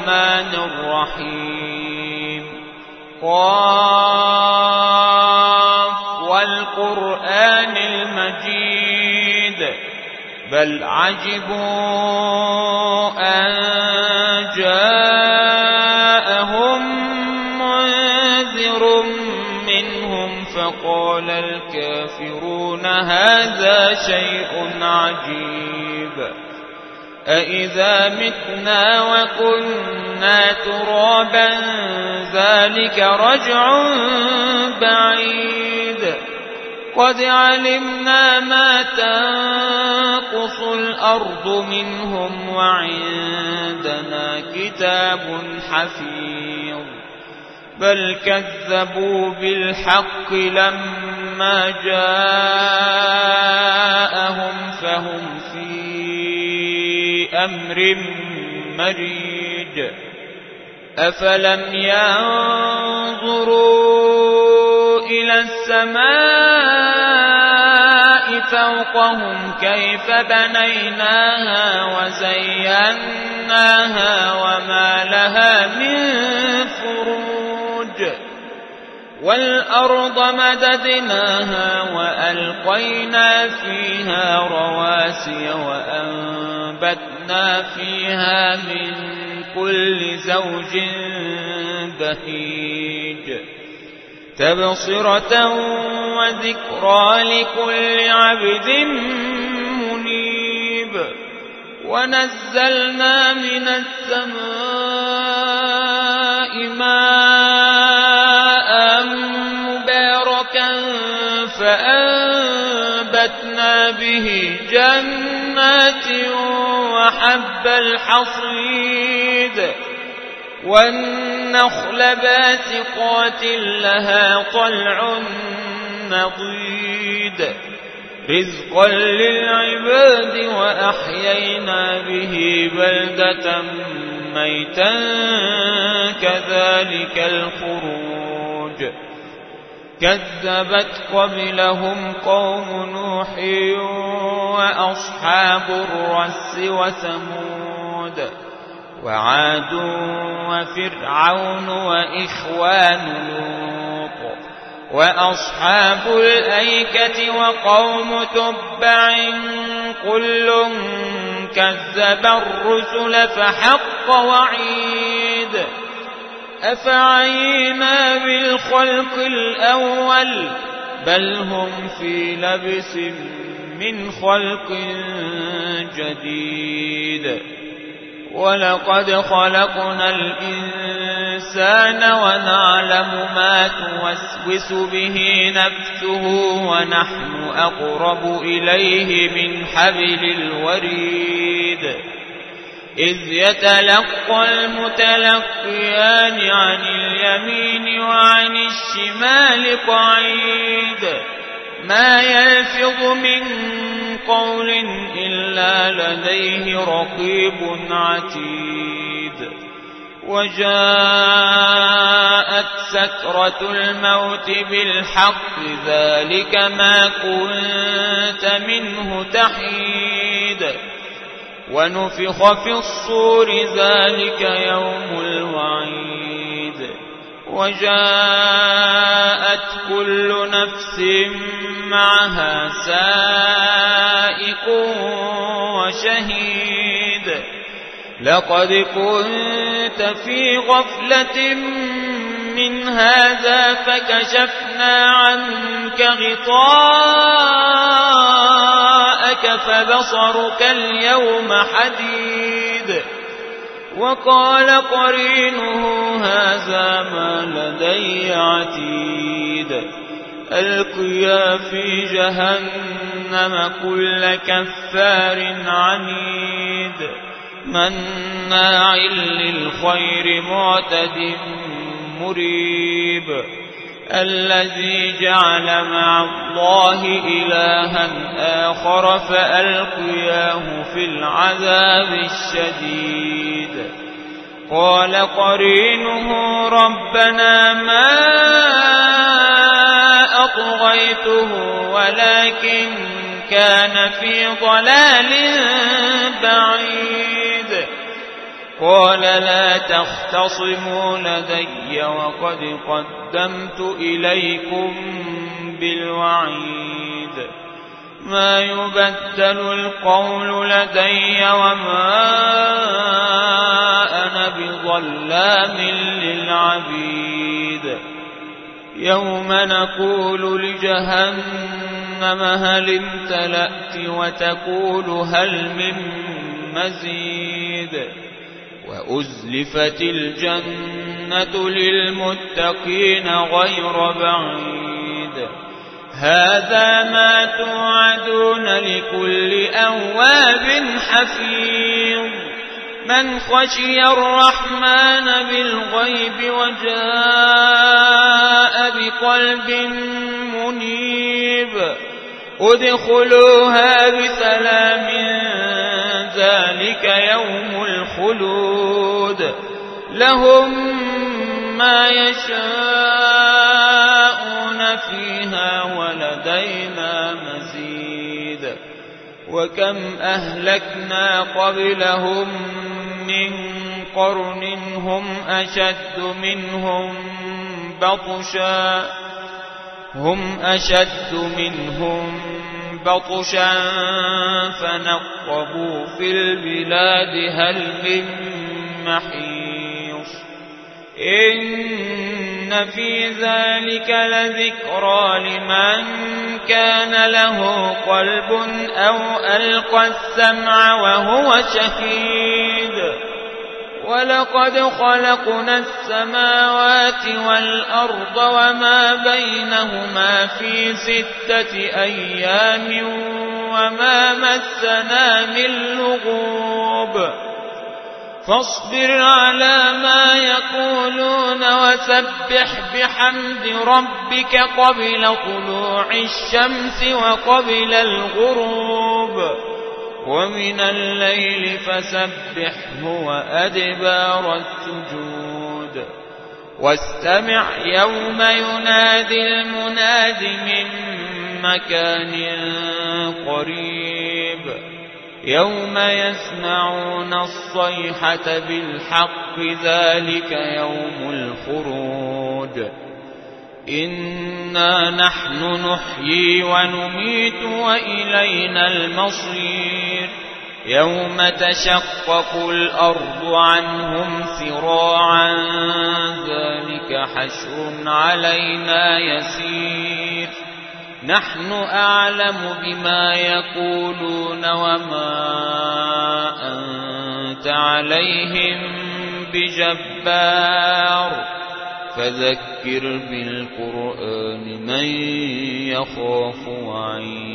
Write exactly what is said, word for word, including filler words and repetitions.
الرحمن الرحيم قاف والقرآن المجيد بل عجبوا أن جاءهم منذر منهم فقال الكافرون هذا شيء عجيب أإذا متنا وكنا ترابا ذلك رجع بعيد قد علمنا ما تنقص الأرض منهم وعندنا كتاب حفيظ بل كذبوا بالحق لما جاءهم فهم في أمر مريج أفلم ينظروا إلى السماء فوقهم كيف بنيناها وزيناها وما لها من فروج والأرض مددناها وألقينا فيها رواسي وأنبتنا فيها من كل زوج بهيج تبصرة وذكرى لكل عبد منيب ونزلنا من السماء ماء مباركا فأنبتنا به جنات وحب الحصيد والنخل باسقات لها طلع نضيد رزقا للعباد وأحيينا به بلدة ميتا كذلك الخروج كذبت قبلهم قوم نوح وأصحاب الرس وثمود وعاد وفرعون وإخوان لوط وأصحاب الأيكة وقوم تبع كل كذب الرسل فحق وعيد أفعينا بالخلق الأول بل هم في لبس من خلق جديد ولقد خلقنا الإنسان ونعلم ما توسوس به نفسه ونحن أقرب إليه من حبل الوريد إذ يتلقى المتلقيان عن اليمين وعن الشمال قعيد ما يلفظ من قول إلا لديه رقيب عتيد وجاءت سكرة الموت بالحق ذلك ما كنت منه تحيد ونفخ في الصور ذلك يوم الوعيد وجاءت كل نفس معها سائق وشهيد لقد كنت في غفلة من هذا فكشفنا عنك غطاءك فبصرك اليوم حديد وقال قرينه هذا ما لدي عتيد ألقيا في جهنم كل كفار عنيد مناع للخير معتد مريب الذي جعل مع الله إلها آخر فألقياه في العذاب الشديد قال قرينه ربنا ما أطغيته ولكن كان في ضلال بعيد قال لا تختصموا لدي وقد قدمت إليكم بالوعيد ما يبدل القول لدي وما أنا بظلام للعبيد يوم نقول لجهنم هل امتلأت وتقول هل من مزيد وأزلفت الجنة للمتقين غير بعيد هذا ما توعدون لكل أواب حفيظ من خشي الرحمن بالغيب وجاء بقلب منيب ادخلوها بسلام ذلك يوم الخلود لهم ما يشاءون فيها ولدينا مزيد وكم أهلكنا قبلهم من قرن هم أشد منهم بطشا هم أشد منهم بطشا فنقبوا في البلاد هل من محيص إن في ذلك لذكرى لمن كان له قلب أو ألقى السمع وهو شهيد ولقد خلقنا السماوات والأرض وما بينهما في ستة أيام وما مسنا من لغوب فاصبر على ما يقولون وسبح بحمد ربك قبل طلوع الشمس وقبل الغروب ومن الليل فسبحه وأدبار السجود واستمع يوم ينادي المناد من مكان قريب يوم يسمعون الصيحة بالحق ذلك يوم الخروج إنا نحن نحيي ونميت وإلينا المصير يوم تشقق الأرض عنهم سراعا ذلك حشر علينا يسير نحن أعلم بما يقولون وما أنت عليهم بجبار فذكر بالقرآن من يخاف وعيد